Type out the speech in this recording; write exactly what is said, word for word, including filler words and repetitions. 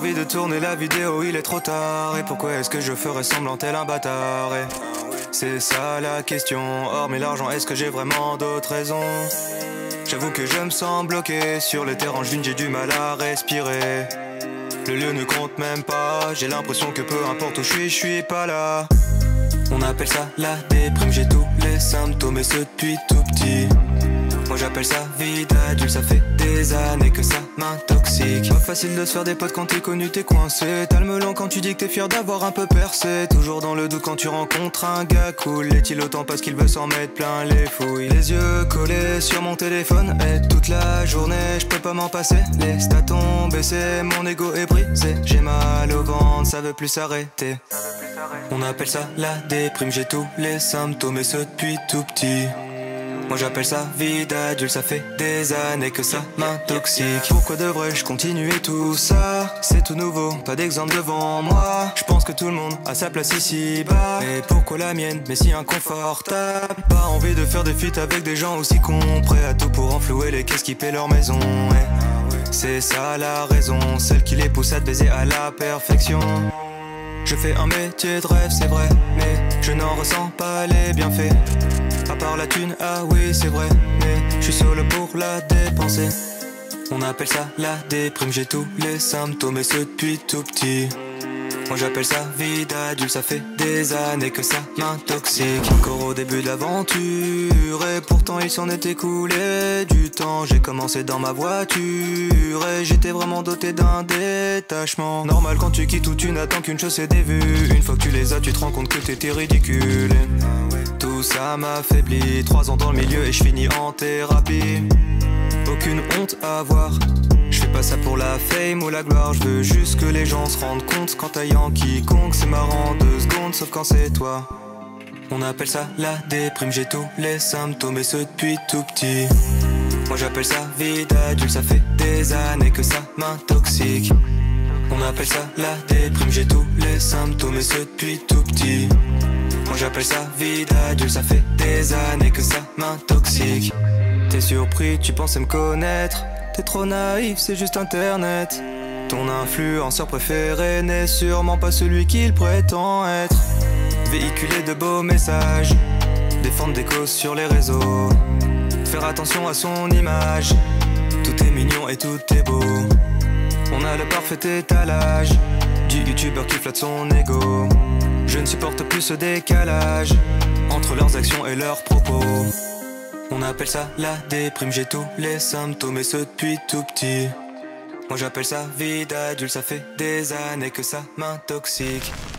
envie de tourner la vidéo, il est trop tard. Et pourquoi est-ce que je ferais semblant tel un bâtard? Et c'est ça la question. Hormis l'argent, est-ce que j'ai vraiment d'autres raisons? J'avoue que je me sens bloqué sur les terres angevines, j'ai du mal à respirer. Le lieu ne compte même pas, j'ai l'impression que peu importe où je suis, je suis pas là. On appelle ça la déprime, j'ai tous les symptômes et ce depuis tout petit. Moi j'appelle ça vie d'adulte, ça fait des années que ça m'intoxique. Pas facile de se faire des potes quand t'es connu, t'es coincé. T'as le melon quand tu dis que t'es fier d'avoir un peu percé. Toujours dans le doute quand tu rencontres un gars cool. Est-il autant parce qu'il veut s'en mettre plein les fouilles? Les yeux collés sur mon téléphone et toute la journée je peux pas m'en passer. Les stats ont baissé, mon ego est brisé. J'ai mal au ventre, ça veut plus s'arrêter. On appelle ça la déprime, j'ai tous les symptômes et ce depuis tout petit. Moi j'appelle ça vie d'adulte, ça fait des années que ça m'intoxique. Pourquoi devrais-je continuer tout ça? C'est tout nouveau, pas d'exemple devant moi. Je pense que tout le monde a sa place ici bas. Et pourquoi la mienne, mais si inconfortable? Pas envie de faire des feats avec des gens aussi cons, prêts à tout pour enflouer les caisses qui paient leur maison. Ouais. C'est ça la raison, celle qui les pousse à te baiser à la perfection. Je fais un métier de rêve, c'est vrai, mais je n'en ressens pas les bienfaits. À part la thune, ah oui c'est vrai, mais je suis solo pour la dépenser. On appelle ça la déprime, j'ai tous les symptômes et ce depuis tout petit. Moi j'appelle ça vie d'adulte, ça fait des années que ça m'intoxique. Encore au début de l'aventure et pourtant il s'en est écoulé du temps. J'ai commencé dans ma voiture et j'étais vraiment doté d'un détachement. Normal quand tu quittes où tu n'attends qu'une chose, c'est des vues. Une fois que tu les as, tu te rends compte que t'étais ridicule. Tout ça m'affaiblit, trois ans dans le milieu et je finis en thérapie. Aucune honte à avoir, je fais pas ça pour la fame ou la gloire. Je veux juste que les gens se rendent compte quand t'as quiconque. C'est marrant deux secondes sauf quand c'est toi. On appelle ça la déprime, j'ai tous les symptômes et ce depuis tout petit. Moi j'appelle ça vie d'adulte, ça fait des années que ça m'intoxique. On appelle ça la déprime, j'ai tous les symptômes et ce depuis tout petit. Moi j'appelle ça vie d'adulte, ça fait des années que ça m'intoxique. T'es surpris, tu pensais me connaître. T'es trop naïf, c'est juste internet. Ton influenceur préféré n'est sûrement pas celui qu'il prétend être. Véhiculer de beaux messages, défendre des causes sur les réseaux, faire attention à son image. Tout est mignon et tout est beau. On a le parfait étalage du youtubeur qui flatte son ego. Je ne supporte plus ce décalage entre leurs actions et leurs propos. On appelle ça la déprime, j'ai tous les symptômes et ce depuis tout petit. Moi j'appelle ça vie d'adulte, ça fait des années que ça m'intoxique.